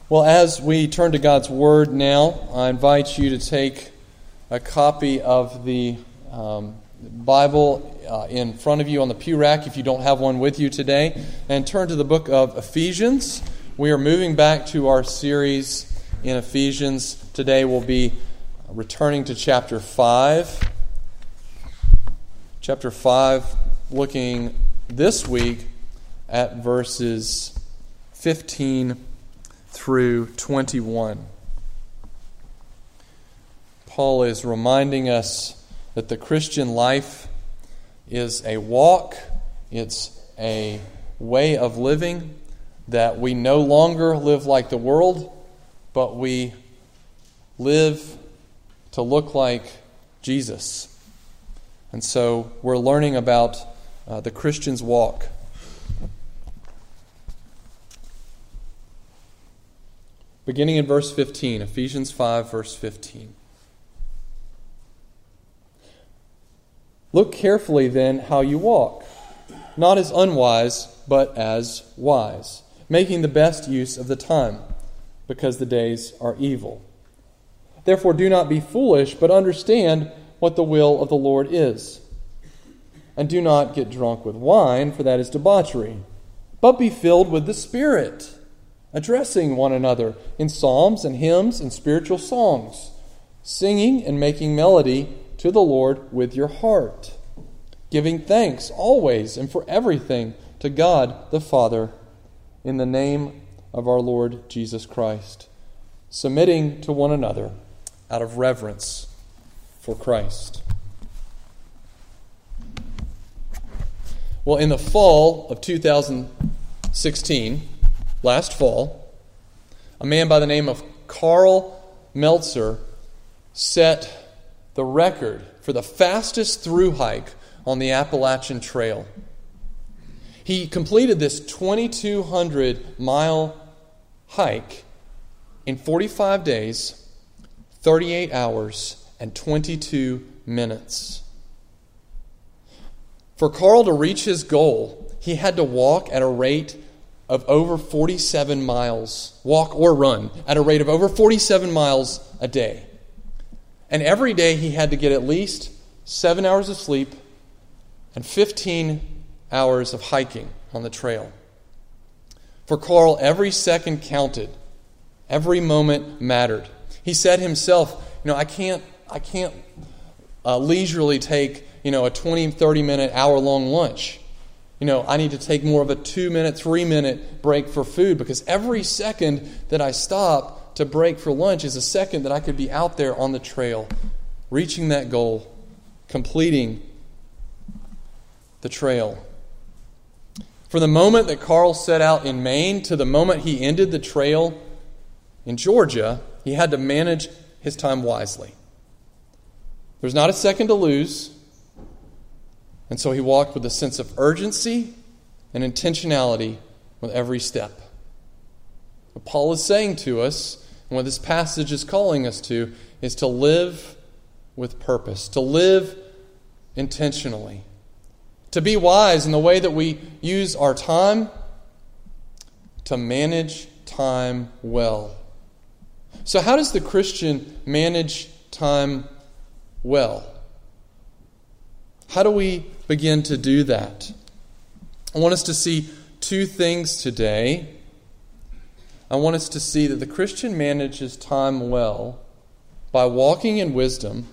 Well, as we turn to God's Word now, I invite you to take a copy of the Bible in front of you on the pew rack if you don't have one with you today, and turn to the book of Ephesians. We are moving back to our series in Ephesians. Today we'll be returning to chapter 5. Chapter 5, looking this week at verses 15 through 21. Paul is reminding us that the Christian life is a walk, it's a way of living, that we no longer live like the world, but we live to look like Jesus. And so we're learning about the Christian's walk. Beginning in verse 15, Ephesians 5, verse 15. Look carefully then how you walk, not as unwise, but as wise, making the best use of the time, because the days are evil. Therefore do not be foolish, but understand what the will of the Lord is. And do not get drunk with wine, for that is debauchery, but be filled with the Spirit, addressing one another in psalms and hymns and spiritual songs, singing and making melody to the Lord with your heart, giving thanks always and for everything to God the Father in the name of our Lord Jesus Christ, submitting to one another out of reverence for Christ. Well, in the fall of 2016, last fall, a man by the name of Karl Meltzer set the record for the fastest through hike on the Appalachian Trail. He completed this 2,200-mile hike in 45 days, 38 hours, and 22 minutes. For Karl to reach his goal, he had to walk at a rate of over 47 miles, walk or run, at a rate of over 47 miles a day. And every day he had to get at least 7 hours of sleep and 15 hours of hiking on the trail. For Karl, every second counted. Every moment mattered. He said himself, I can't leisurely take, a 20, 30-minute, hour-long lunch. I need to take more of a 2-minute, 3-minute break for food, because every second that I stop to break for lunch is a second that I could be out there on the trail, reaching that goal, completing the trail. From the moment that Karl set out in Maine to the moment he ended the trail in Georgia, he had to manage his time wisely. There's not a second to lose. And so he walked with a sense of urgency and intentionality with every step. What Paul is saying to us, and what this passage is calling us to, is to live with purpose, to live intentionally, to be wise in the way that we use our time, to manage time well. So how does the Christian manage time well? How do we begin to do that? I want us to see two things today. I want us to see that the Christian manages time well by walking in wisdom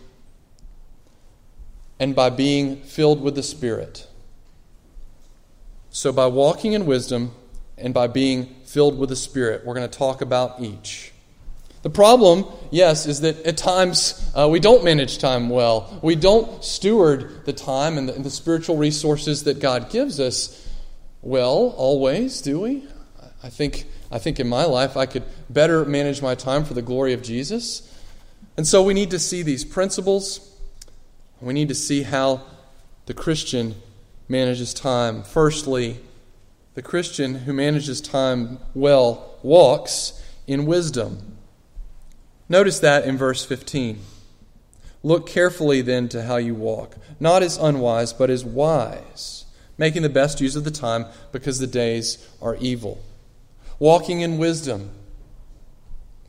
and by being filled with the Spirit. So by walking in wisdom and by being filled with the Spirit, we're going to talk about each. The problem, yes, is that at times we don't manage time well. We don't steward the time and the spiritual resources that God gives us well, always, do we? I think in my life I could better manage my time for the glory of Jesus. And so we need to see these principles. We need to see how the Christian manages time. Firstly, the Christian who manages time well walks in wisdom. Notice that in verse 15. Look carefully then to how you walk, not as unwise, but as wise, making the best use of the time because the days are evil. Walking in wisdom.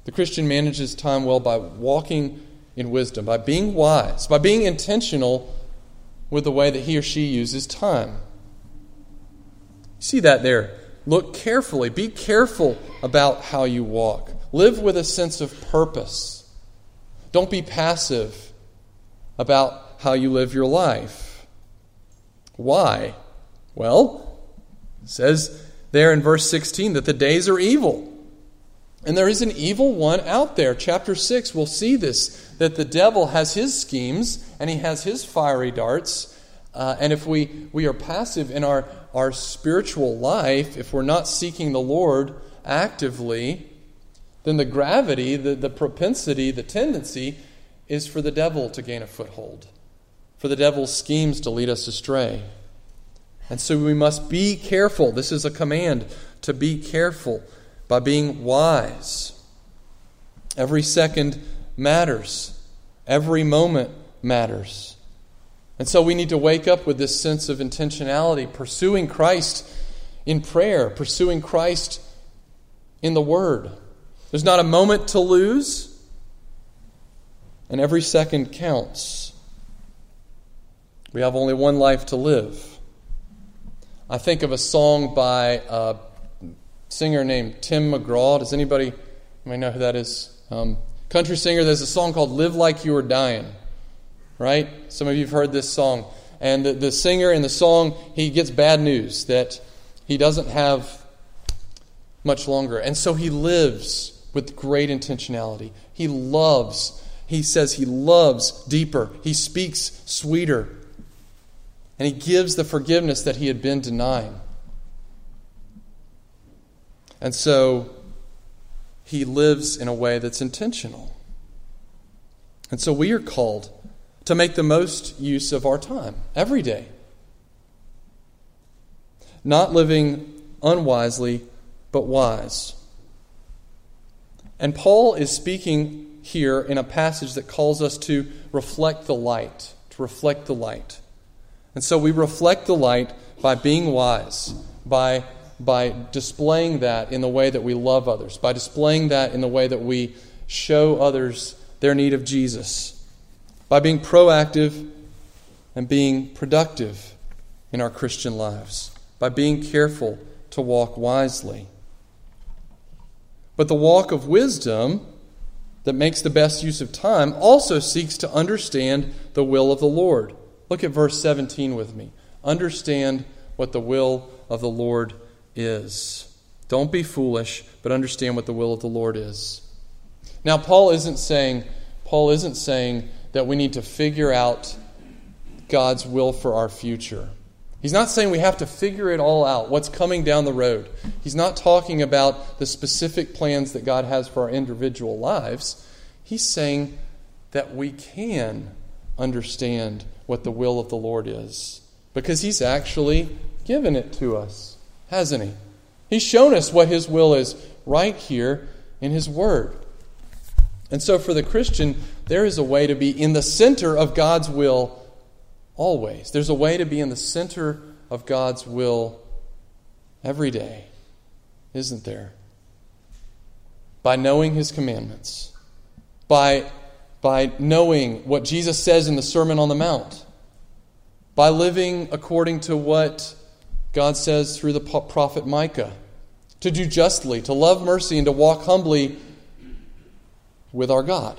The Christian manages time well by walking in wisdom, by being wise, by being intentional with the way that he or she uses time. See that there. Look carefully. Be careful about how you walk. Live with a sense of purpose. Don't be passive about how you live your life. Why? Well, it says there in verse 16 that the days are evil. And there is an evil one out there. Chapter 6, we'll see this, that the devil has his schemes and he has his fiery darts. And if we are passive in our spiritual life, if we're not seeking the Lord actively, then the gravity, the propensity, the tendency is for the devil to gain a foothold, for the devil's schemes to lead us astray. And so we must be careful. This is a command to be careful by being wise. Every second matters. Every moment matters. And so we need to wake up with this sense of intentionality, pursuing Christ in prayer, pursuing Christ in the Word. There's not a moment to lose, and every second counts. We have only one life to live. I think of a song by a singer named Tim McGraw. Does anybody, you may know who that is? Country singer. There's a song called Live Like You Were Dying. Right? Some of you have heard this song. And the singer in the song, he gets bad news that he doesn't have much longer. And so he lives with great intentionality. He says he loves deeper. He speaks sweeter. And he gives the forgiveness that he had been denying. And so he lives in a way that's intentional. And so we are called to make the most use of our time every day. Not living unwisely, but wise. And Paul is speaking here in a passage that calls us to reflect the light. To reflect the light. And so we reflect the light by being wise, by displaying that in the way that we love others, by displaying that in the way that we show others their need of Jesus, by being proactive and being productive in our Christian lives, by being careful to walk wisely. But the walk of wisdom that makes the best use of time also seeks to understand the will of the Lord. Look at verse 17 with me. Understand what the will of the Lord is. Don't be foolish, but understand what the will of the Lord is. Now, Paul isn't saying that we need to figure out God's will for our future. He's not saying we have to figure it all out, what's coming down the road. He's not talking about the specific plans that God has for our individual lives. He's saying that we can understand what the will of the Lord is, because He's actually given it to us, hasn't He? He's shown us what His will is right here in His Word. And so for the Christian, there is a way to be in the center of God's will always. There's a way to be in the center of God's will every day, isn't there? By knowing His commandments, by knowing what Jesus says in the Sermon on the Mount, by living according to what God says through the prophet Micah, to do justly, to love mercy, and to walk humbly with our God.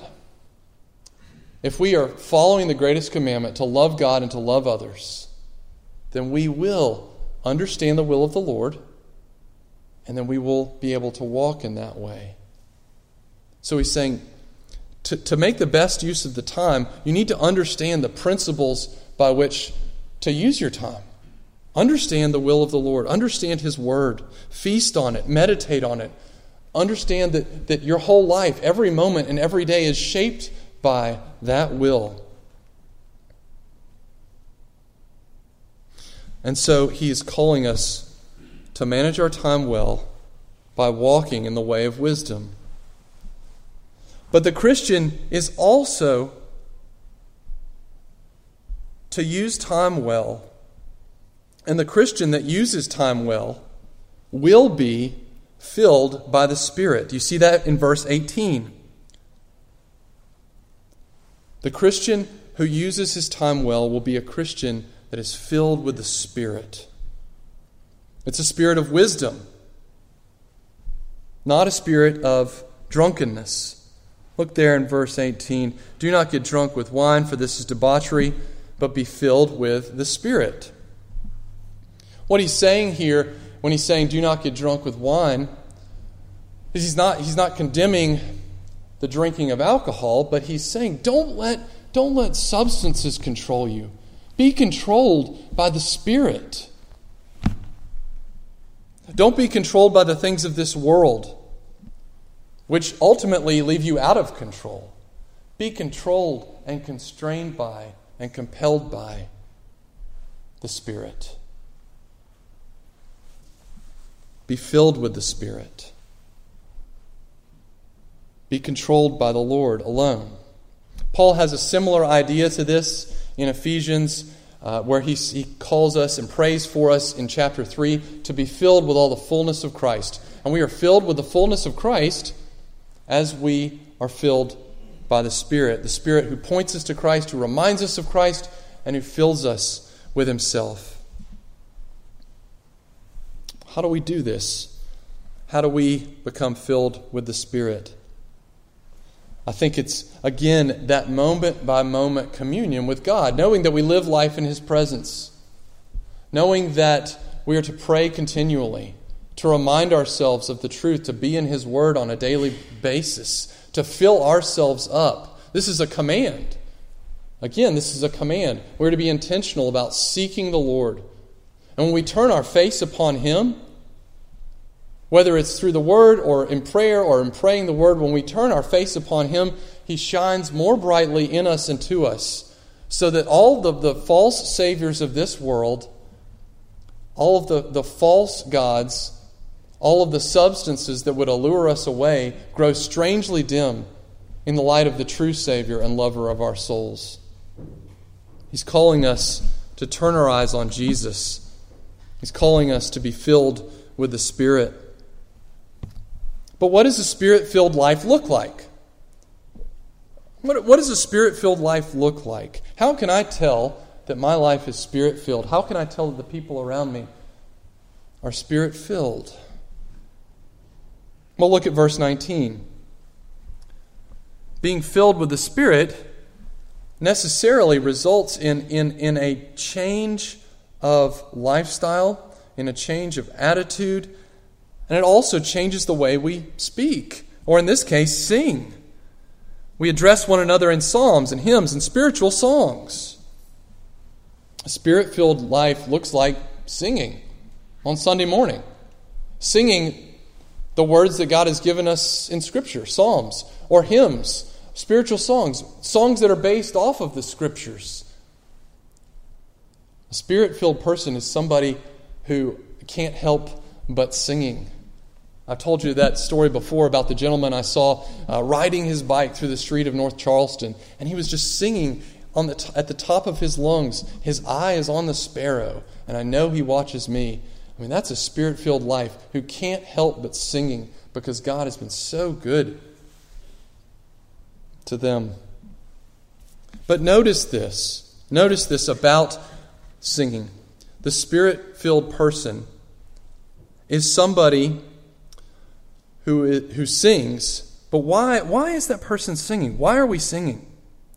If we are following the greatest commandment, to love God and to love others, then we will understand the will of the Lord, and then we will be able to walk in that way. So he's saying, to make the best use of the time, you need to understand the principles by which to use your time. Understand the will of the Lord. Understand His Word. Feast on it. Meditate on it. Understand that your whole life, every moment and every day is shaped by that will. And so He is calling us to manage our time well by walking in the way of wisdom. But the Christian is also to use time well. And the Christian that uses time well will be filled by the Spirit. You see that in verse 18. The Christian who uses his time well will be a Christian that is filled with the Spirit. It's a spirit of wisdom, not a spirit of drunkenness. Look there in verse 18. Do not get drunk with wine, for this is debauchery, but be filled with the Spirit. What he's saying here, when he's saying do not get drunk with wine, is he's not condemning the drinking of alcohol, but he's saying don't let substances control you. Be controlled by the Spirit. Don't be controlled by the things of this world, which ultimately leave you out of control. Be controlled and constrained by and compelled by the Spirit. Be filled with the Spirit. Be controlled by the Lord alone. Paul has a similar idea to this in Ephesians, where he calls us and prays for us in chapter 3 to be filled with all the fullness of Christ. And we are filled with the fullness of Christ as we are filled by the Spirit who points us to Christ, who reminds us of Christ, and who fills us with Himself. How do we do this? How do we become filled with the Spirit? I think it's, again, that moment-by-moment communion with God, knowing that we live life in His presence, knowing that we are to pray continually, to remind ourselves of the truth, to be in His Word on a daily basis, to fill ourselves up. This is a command. Again, this is a command. We're to be intentional about seeking the Lord. And when we turn our face upon Him, whether it's through the Word or in prayer or in praying the Word, when we turn our face upon Him, He shines more brightly in us and to us, so that all the false saviors of this world, all of the false gods, all of the substances that would allure us away, grow strangely dim in the light of the true Savior and lover of our souls. He's calling us to turn our eyes on Jesus. He's calling us to be filled with the Spirit. But what does a Spirit-filled life look like? What does a Spirit-filled life look like? How can I tell that my life is Spirit-filled? How can I tell that the people around me are Spirit-filled? Well, look at verse 19. Being filled with the Spirit necessarily results in a change of lifestyle, in a change of attitude, and it also changes the way we speak, or in this case, sing. We address one another in psalms and hymns and spiritual songs. A Spirit-filled life looks like singing on Sunday morning. Singing the words that God has given us in Scripture, psalms or hymns, spiritual songs, songs that are based off of the Scriptures. A Spirit-filled person is somebody who can't help but singing. I've told you that story before about the gentleman I saw riding his bike through the street of North Charleston, and he was just singing at the top of his lungs. His eye is on the sparrow, and I know he watches me. I mean, that's a Spirit-filled life who can't help but singing because God has been so good to them. But notice this about singing. The Spirit-filled person is somebody who sings, but why is that person singing? Why are we singing?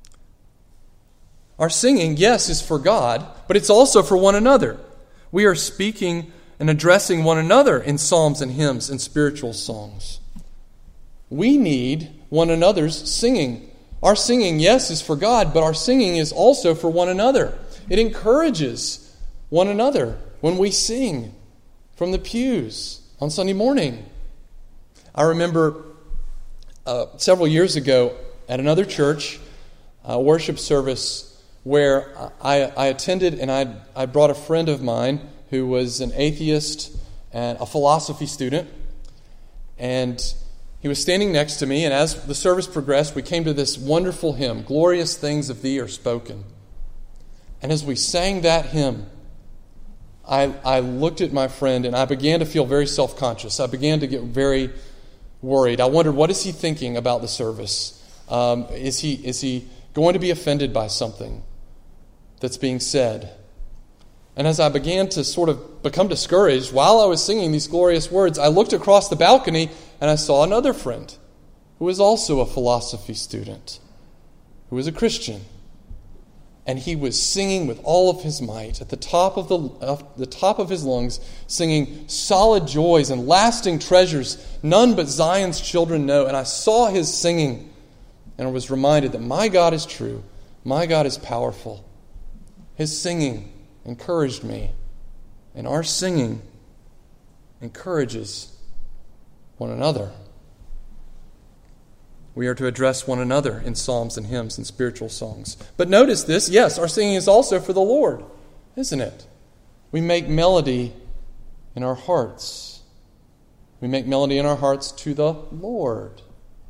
Our singing, yes, is for God, but it's also for one another. We are speaking and addressing one another in psalms and hymns and spiritual songs. We need one another's singing. Our singing, yes, is for God, but our singing is also for one another. It encourages one another when we sing from the pews on Sunday morning. I remember several years ago at another church, a worship service where I attended, and I brought a friend of mine who was an atheist and a philosophy student, and he was standing next to me, and as the service progressed, we came to this wonderful hymn, "Glorious Things of Thee Are Spoken." And as we sang that hymn, I looked at my friend and I began to feel very self-conscious. I began to get very worried. I wondered, what is he thinking about the service? Is he going to be offended by something that's being said? And as I began to sort of become discouraged, while I was singing these glorious words, I looked across the balcony and I saw another friend who was also a philosophy student, who was a Christian. And he was singing with all of his might at the top of his lungs, singing solid joys and lasting treasures none but Zion's children know. And I saw his singing and was reminded that my God is true, my God is powerful. His singing encouraged me, and our singing encourages one another. We are to address one another in psalms and hymns and spiritual songs. But notice this, yes, our singing is also for the Lord, isn't it? We make melody in our hearts. We make melody in our hearts to the Lord.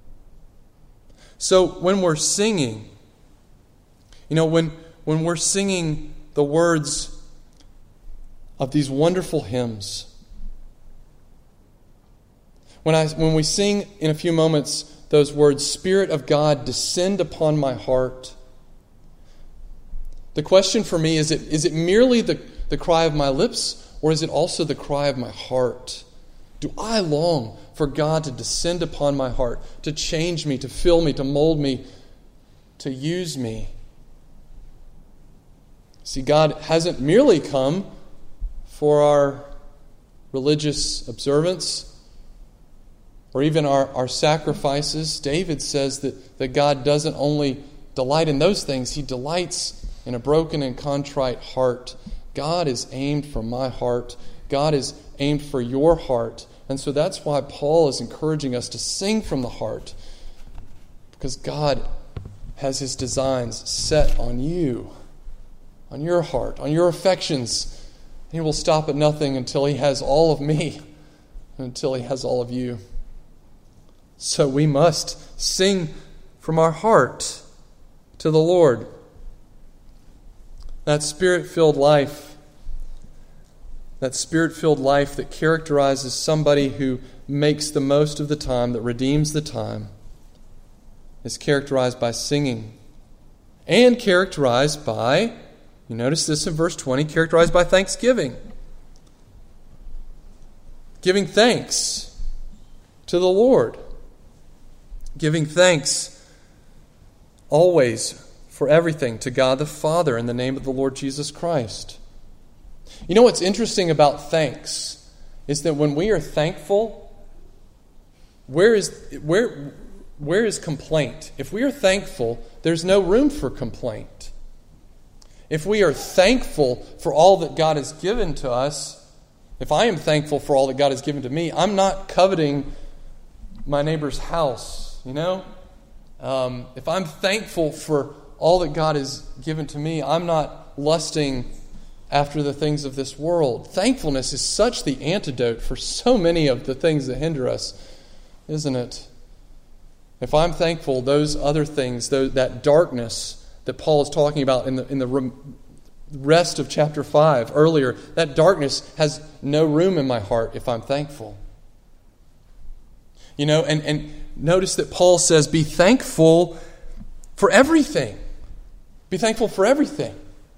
So when we're singing, when we're singing the words of these wonderful hymns, when we sing in a few moments those words, Spirit of God, descend upon my heart, the question for me is it merely the cry of my lips, or is it also the cry of my heart? Do I long for God to descend upon my heart, to change me, to fill me, to mold me, to use me? See, God hasn't merely come for our religious observance or even our sacrifices. David says that God doesn't only delight in those things, He delights in a broken and contrite heart. God is aimed for my heart. God is aimed for your heart. And so that's why Paul is encouraging us to sing from the heart, because God has His designs set on you, on your heart, on your affections. He will stop at nothing until He has all of me, until He has all of you. So we must sing from our heart to the Lord. That Spirit-filled life that characterizes somebody who makes the most of the time, that redeems the time, is characterized by singing. And characterized by, you notice this in verse 20, characterized by thanksgiving. Giving thanks to the Lord. Giving thanks always for everything to God the Father in the name of the Lord Jesus Christ. You know what's interesting about thanks is that when we are thankful, where is complaint? If we are thankful, there's no room for complaint. If we are thankful for all that God has given to us, if I am thankful for all that God has given to me, I'm not coveting my neighbor's house, if I'm thankful for all that God has given to me, I'm not lusting after the things of this world. Thankfulness is such the antidote for so many of the things that hinder us, isn't it? If I'm thankful, those other things, that darkness that Paul is talking about in the rest of chapter 5 earlier, that darkness has no room in my heart if I'm thankful. And notice that Paul says, be thankful for everything. Be thankful for everything.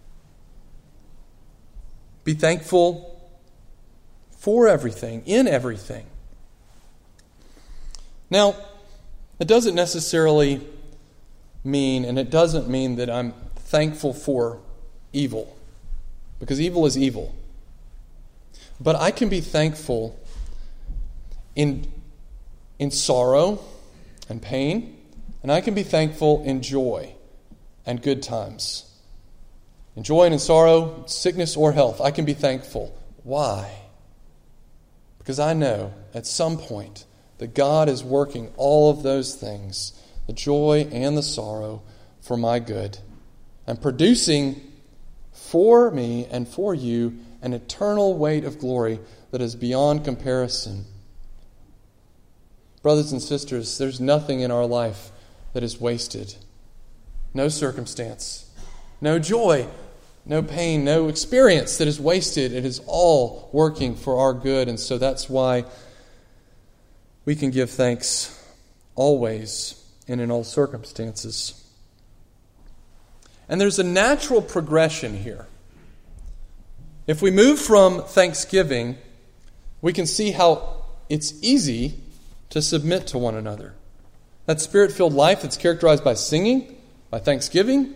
Be thankful for everything, in everything. Now, it doesn't necessarily mean, and it doesn't mean that I'm thankful for evil, because evil is evil. But I can be thankful in sorrow and pain, and I can be thankful in joy and good times. In joy and in sorrow, sickness or health, I can be thankful. Why? Because I know at some point that God is working all of those things, the joy and the sorrow, for my good, and producing for me and for you an eternal weight of glory that is beyond comparison. Brothers and sisters, there's nothing in our life that is wasted. No circumstance, no joy, no pain, no experience that is wasted. It is all working for our good. And so that's why we can give thanks always and in all circumstances. And there's a natural progression here. If we move from thanksgiving, we can see how it's easy to submit to one another. That Spirit-filled life that's characterized by singing, by thanksgiving,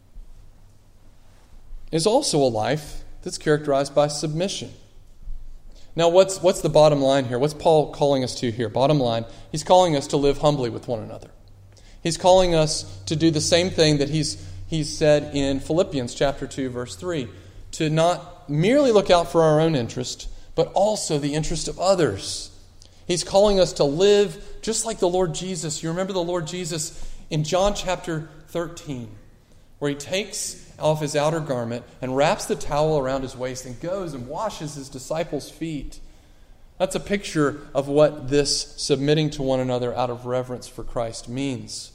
is also a life that's characterized by submission. Now, what's the bottom line here? What's Paul calling us to here? Bottom line, he's calling us to live humbly with one another. He's calling us to do the same thing that he's said in Philippians chapter 2, verse 3, to not merely look out for our own interest, but also the interest of others. He's calling us to live just like the Lord Jesus. You remember the Lord Jesus in John chapter 13, where he takes off his outer garment and wraps the towel around his waist and goes and washes his disciples' feet. That's a picture of what this submitting to one another out of reverence for Christ means.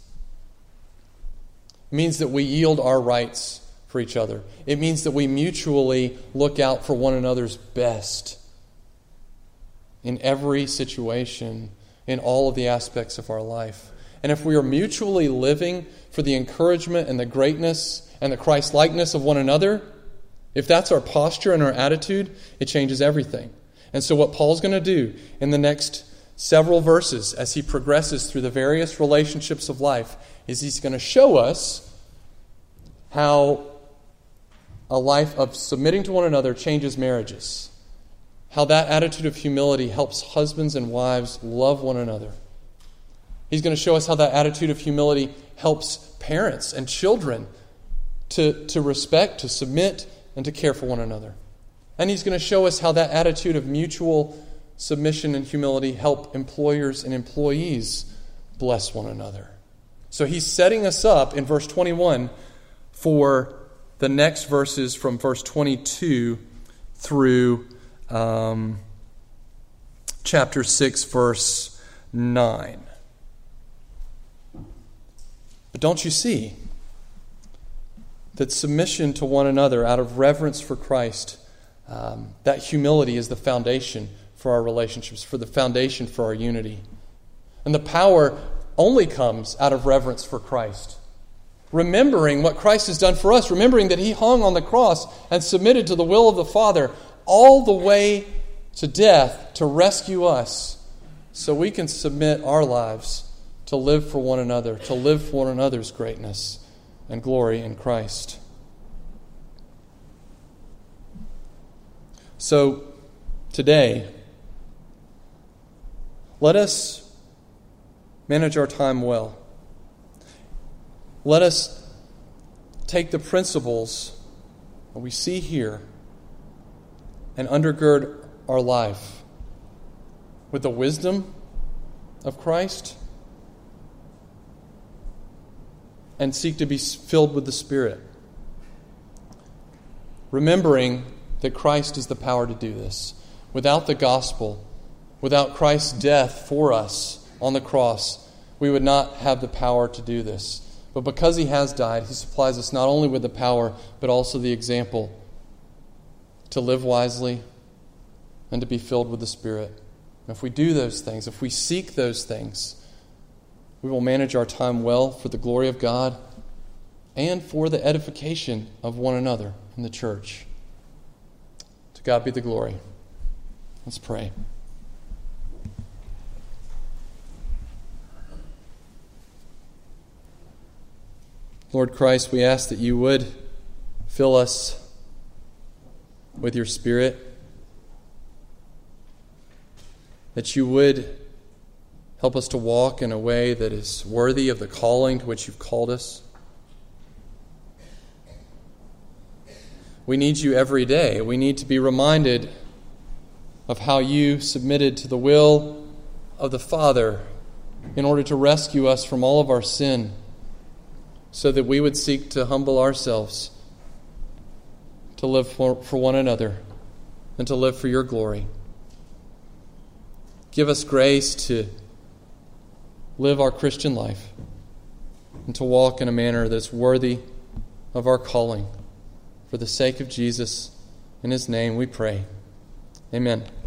It means that we yield our rights for each other. It means that we mutually look out for one another's best in every situation, in all of the aspects of our life. And if we are mutually living for the encouragement and the greatness and the Christ-likeness of one another, if that's our posture and our attitude, it changes everything. And so what Paul's going to do in the next several verses as he progresses through the various relationships of life is he's going to show us how a life of submitting to one another changes marriages. How that attitude of humility helps husbands and wives love one another. He's going to show us how that attitude of humility helps parents and children to respect, to submit, and to care for one another. And he's going to show us how that attitude of mutual submission and humility help employers and employees bless one another. So he's setting us up in verse 21 for the next verses from verse 22 through chapter 6, verse 9. But don't you see that submission to one another out of reverence for Christ, that humility is the foundation for our relationships, for the foundation for our unity. And the power only comes out of reverence for Christ. Remembering what Christ has done for us, remembering that he hung on the cross and submitted to the will of the Father all the way to death to rescue us so we can submit our lives to live for one another, to live for one another's greatness and glory in Christ. So, today, let us manage our time well. Let us take the principles that we see here and undergird our life with the wisdom of Christ and seek to be filled with the Spirit. Remembering that Christ is the power to do this. Without the gospel, without Christ's death for us on the cross, we would not have the power to do this. But because he has died, he supplies us not only with the power, but also the example to live wisely and to be filled with the Spirit. And if we do those things, if we seek those things, we will manage our time well for the glory of God and for the edification of one another in the church. To God be the glory. Let's pray. Lord Christ, we ask that you would fill us with your Spirit, that you would help us to walk in a way that is worthy of the calling to which you've called us. We need you every day. We need to be reminded of how you submitted to the will of the Father in order to rescue us from all of our sin, so that we would seek to humble ourselves, to live for one another, and to live for your glory. Give us grace to live our Christian life and to walk in a manner that's worthy of our calling. For the sake of Jesus, in His name we pray. Amen.